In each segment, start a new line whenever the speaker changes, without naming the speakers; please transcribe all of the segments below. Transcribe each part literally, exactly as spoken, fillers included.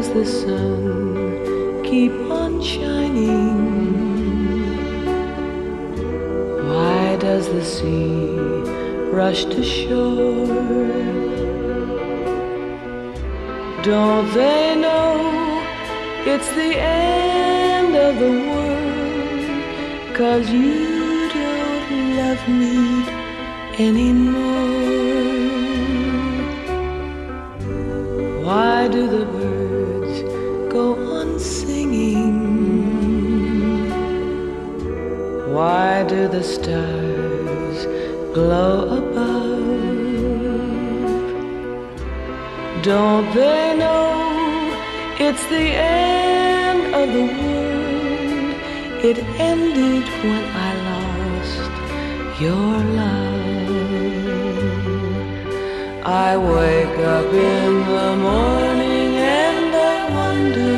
does the sun keep on shining? Why does the sea rush to shore? Don't they know it's the end of the world? 'Cause you don't love me anymore. Why do the birds go on singing? Why do the stars glow above? Don't they know it's the end of the world? It ended when I lost your love. I wake up in the morning and I wonder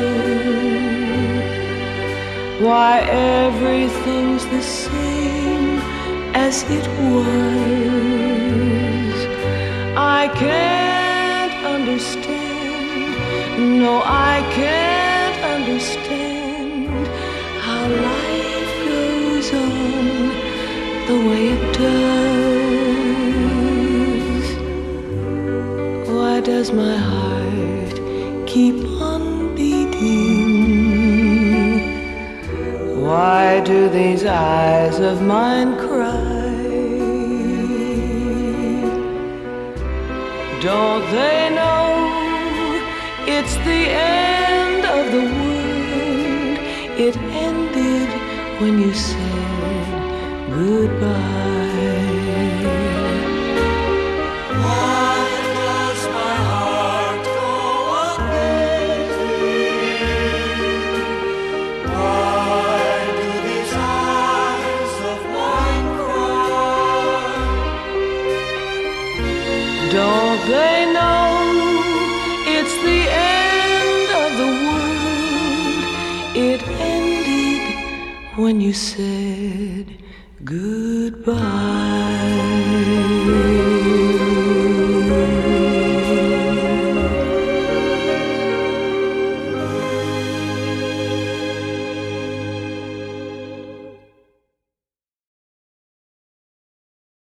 why everything's the same as it was. I can't understand, no, I can't understand how life goes on the way it does. Why does my heart keep on beating? Why do these eyes of mine cry? Don't they know it's the end of the world? It ended when you said goodbye. Why does my heart go on beating? Why do these eyes of mine cry? Don't they know it's the end of the world? It ended when you said goodbye.